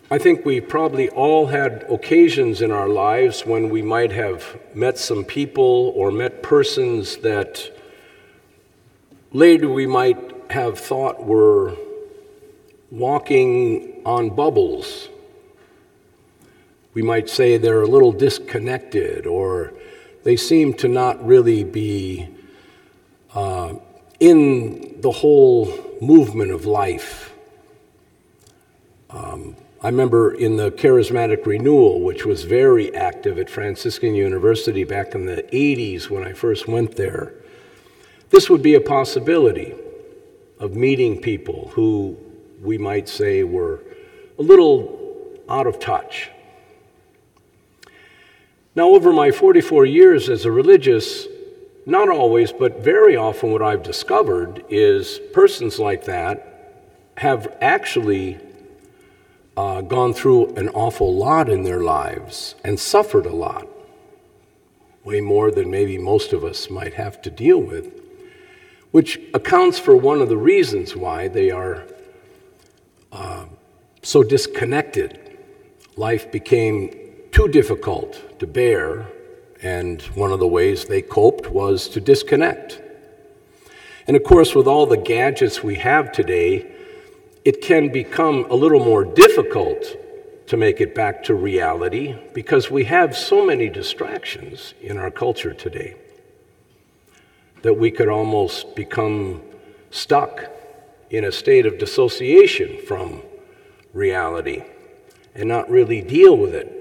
I think we probably all had occasions in our lives when we might have met some people or met persons that later we might have thought were walking on bubbles. We might say they're a little disconnected, or they seem to not really be in the whole movement of life. I remember in the Charismatic Renewal, which was very active at Franciscan University back in the 80s when I first went there, this would be a possibility of meeting people who we might say were a little out of touch. Now, over my 44 years as a religious, not always, but very often what I've discovered is persons like that have actually gone through an awful lot in their lives and suffered a lot, way more than maybe most of us might have to deal with, which accounts for one of the reasons why they are so disconnected. Life became too difficult to bear, and one of the ways they coped was to disconnect. And of course, with all the gadgets we have today, it can become a little more difficult to make it back to reality because we have so many distractions in our culture today that we could almost become stuck in a state of dissociation from reality and not really deal with it.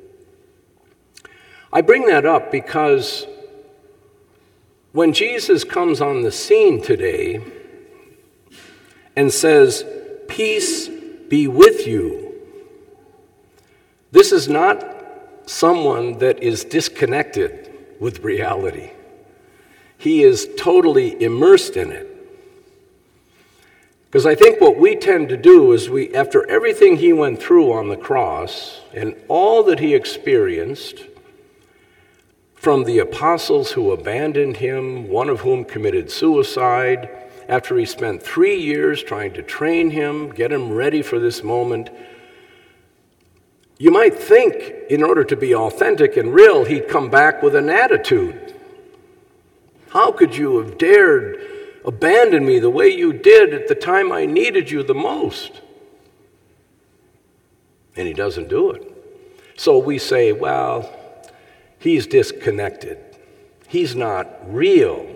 I bring that up because when Jesus comes on the scene today and says, "Peace be with you," this is not someone that is disconnected with reality. He is totally immersed in it. Because I think what we tend to do is after everything he went through on the cross and all that he experienced, from the apostles who abandoned him, one of whom committed suicide, after he spent 3 years trying to train him, get him ready for this moment, you might think in order to be authentic and real, he'd come back with an attitude. How could you have dared abandon me the way you did at the time I needed you the most? And he doesn't do it. So we say, well, he's disconnected. He's not real.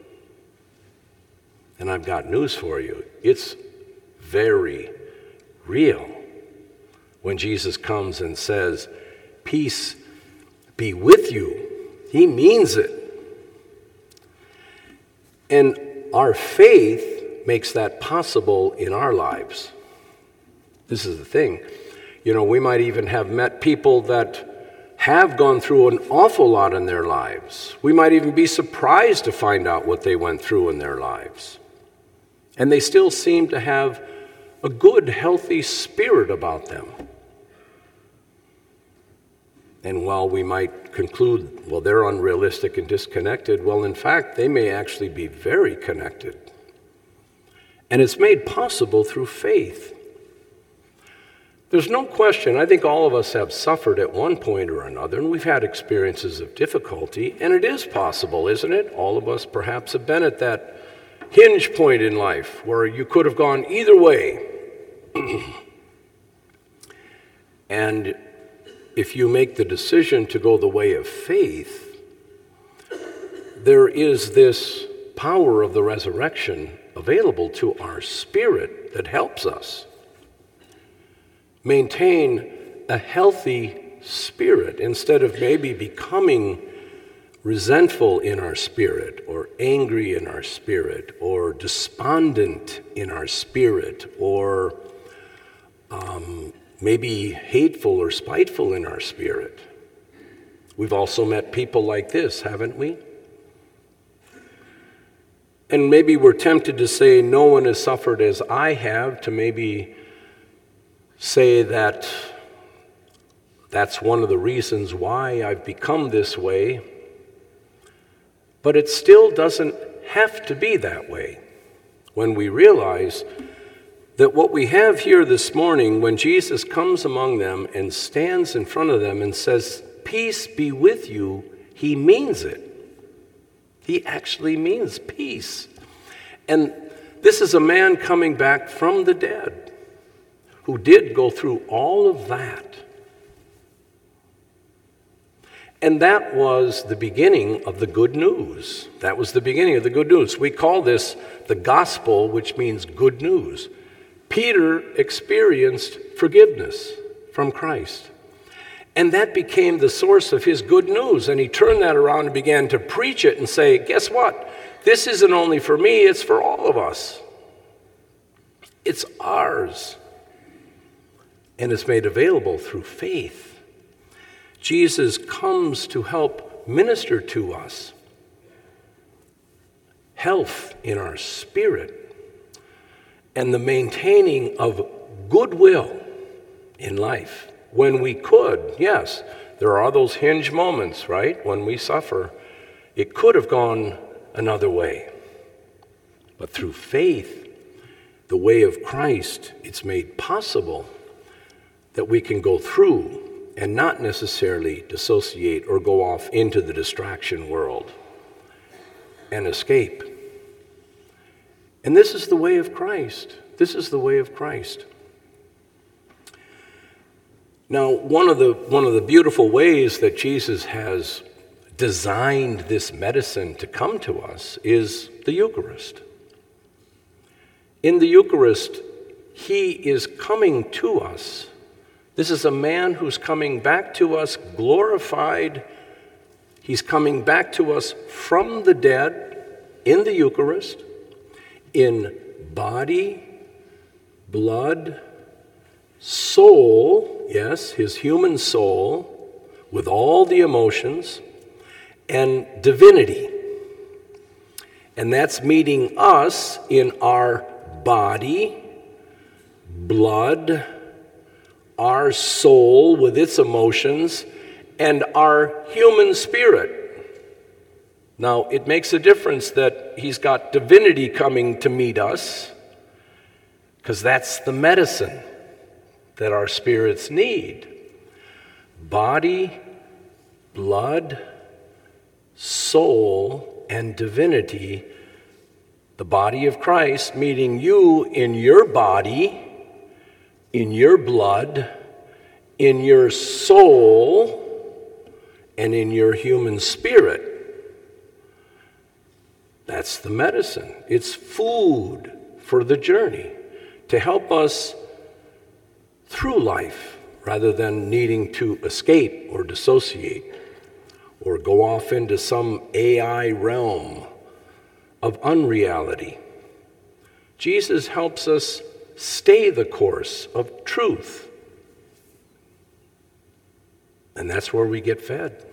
And I've got news for you. It's very real when Jesus comes and says, "Peace be with you." He means it. And our faith makes that possible in our lives. This is the thing. You know, we might even have met people that have gone through an awful lot in their lives. We might even be surprised to find out what they went through in their lives. And they still seem to have a good, healthy spirit about them. And while we might conclude, well, they're unrealistic and disconnected, well, in fact, they may actually be very connected. And it's made possible through faith. There's no question, I think all of us have suffered at one point or another, and we've had experiences of difficulty, and it is possible, isn't it? All of us perhaps have been at that hinge point in life where you could have gone either way. And if you make the decision to go the way of faith, there is this power of the resurrection available to our spirit that helps us maintain a healthy spirit instead of maybe becoming resentful in our spirit or angry in our spirit or despondent in our spirit or maybe hateful or spiteful in our spirit. We've also met people like this, haven't we? And maybe we're tempted to say no one has suffered as I have, to maybe say that that's one of the reasons why I've become this way. But it still doesn't have to be that way when we realize that what we have here this morning, when Jesus comes among them and stands in front of them and says, "Peace be with you," he means it. He actually means peace. And this is a man coming back from the dead who did go through all of that. And that was the beginning of the good news. That was the beginning of the good news. We call this the gospel, which means good news. Peter experienced forgiveness from Christ. And that became the source of his good news. And he turned that around and began to preach it and say, guess what? This isn't only for me, it's for all of us. It's ours. And it's made available through faith. Jesus comes to help minister to us health in our spirit and the maintaining of goodwill in life. When we could, yes, there are those hinge moments, right? When we suffer, it could have gone another way. But through faith, the way of Christ, it's made possible that we can go through and not necessarily dissociate or go off into the distraction world and escape. And this is the way of Christ. This is the way of Christ. Now, one of the beautiful ways that Jesus has designed this medicine to come to us is the Eucharist. In the Eucharist, he is coming to us. This is a man who's coming back to us glorified. He's coming back to us from the dead in the Eucharist, in body, blood, soul, yes, his human soul, with all the emotions, and divinity. And that's meeting us in our body, blood, our soul with its emotions, and our human spirit. Now, it makes a difference that he's got divinity coming to meet us, because that's the medicine that our spirits need. Body, blood, soul, and divinity. The body of Christ meeting you in your body, in your blood, in your soul, and in your human spirit. That's the medicine. It's food for the journey to help us through life rather than needing to escape or dissociate or go off into some AI realm of unreality. Jesus helps us stay the course of truth. And that's where we get fed.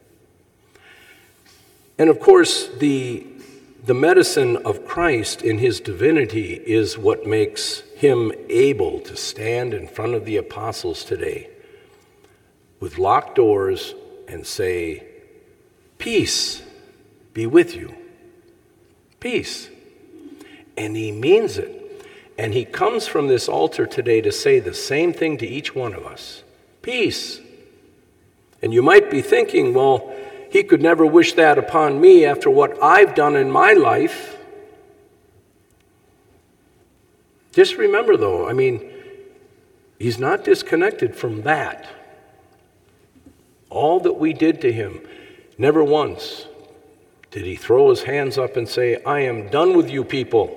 And of course, the medicine of Christ in his divinity is what makes him able to stand in front of the apostles today with locked doors and say, "Peace be with you." Peace. And he means it. And he comes from this altar today to say the same thing to each one of us. Peace. And you might be thinking, well, he could never wish that upon me after what I've done in my life. Just remember, though, he's not disconnected from that. All that we did to him, never once did he throw his hands up and say, "I am done with you people."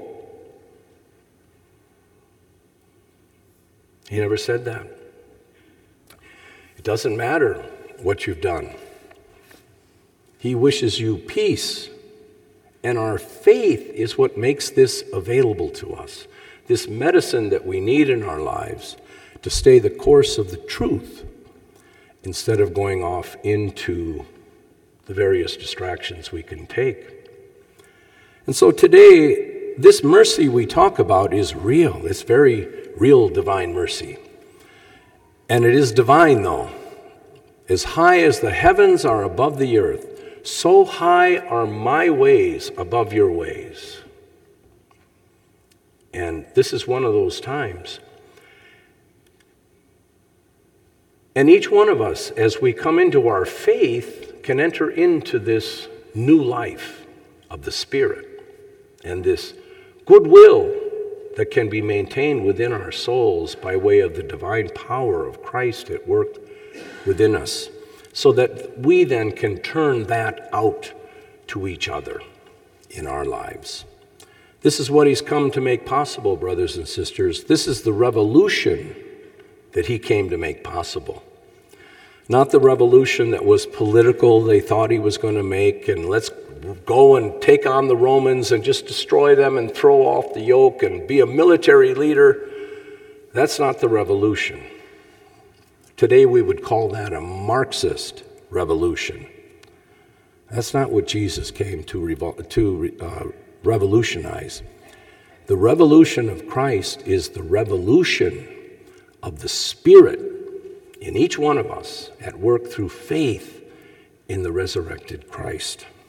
He never said that. It doesn't matter what you've done. He wishes you peace. And our faith is what makes this available to us. This medicine that we need in our lives to stay the course of the truth instead of going off into the various distractions we can take. And so today, this mercy we talk about is real. It's very real divine mercy. And it is divine, though. As high as the heavens are above the earth, so high are my ways above your ways. And this is one of those times. And each one of us, as we come into our faith, can enter into this new life of the Spirit and this goodwill that can be maintained within our souls by way of the divine power of Christ at work within us, so that we then can turn that out to each other in our lives. This is what he's come to make possible, brothers and sisters. This is the revolution that he came to make possible. Not the revolution that was political they thought he was going to make, and let's go and take on the Romans and just destroy them and throw off the yoke and be a military leader. That's not the revolution. Today we would call that a Marxist revolution. That's not what Jesus came to revolutionize. The revolution of Christ is the revolution of the Spirit in each one of us at work through faith in the resurrected Christ.